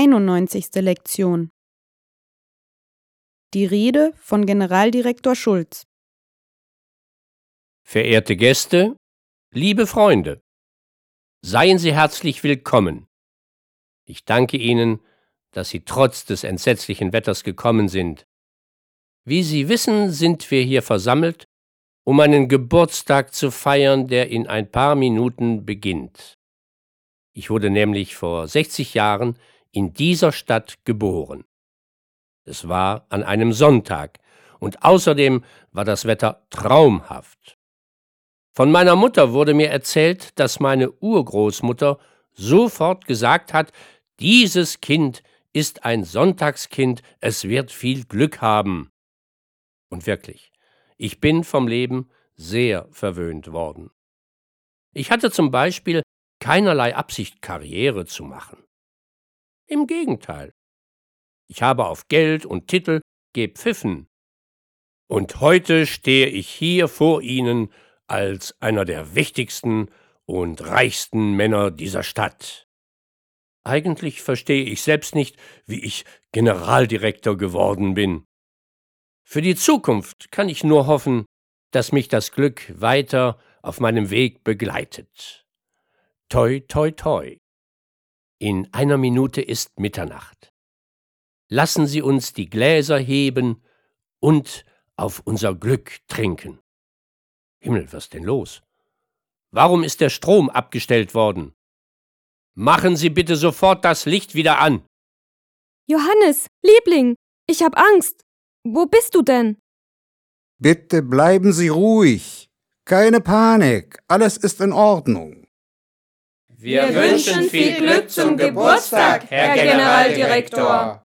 91. Lektion. Die Rede von Generaldirektor Schulz. Verehrte Gäste, liebe Freunde, seien Sie herzlich willkommen. Ich danke Ihnen, dass Sie trotz des entsetzlichen Wetters gekommen sind. Wie Sie wissen, sind wir hier versammelt, um einen Geburtstag zu feiern, der in ein paar Minuten beginnt. Ich wurde nämlich vor 60 Jahren in dieser Stadt geboren. Es war an einem Sonntag und außerdem war das Wetter traumhaft. Von meiner Mutter wurde mir erzählt, dass meine Urgroßmutter sofort gesagt hat, dieses Kind ist ein Sonntagskind, es wird viel Glück haben. Und wirklich, ich bin vom Leben sehr verwöhnt worden. Ich hatte zum Beispiel keinerlei Absicht, Karriere zu machen. Im Gegenteil. Ich habe auf Geld und Titel gepfiffen. Und heute stehe ich hier vor Ihnen als einer der wichtigsten und reichsten Männer dieser Stadt. Eigentlich verstehe ich selbst nicht, wie ich Generaldirektor geworden bin. Für die Zukunft kann ich nur hoffen, dass mich das Glück weiter auf meinem Weg begleitet. Toi, toi, toi. In einer Minute ist Mitternacht. Lassen Sie uns die Gläser heben und auf unser Glück trinken. Himmel, was denn los? Warum ist der Strom abgestellt worden? Machen Sie bitte sofort das Licht wieder an. Johannes, Liebling, ich hab Angst. Wo bist du denn? Bitte bleiben Sie ruhig. Keine Panik, alles ist in Ordnung. Wir wünschen viel Glück zum Geburtstag, Herr Generaldirektor.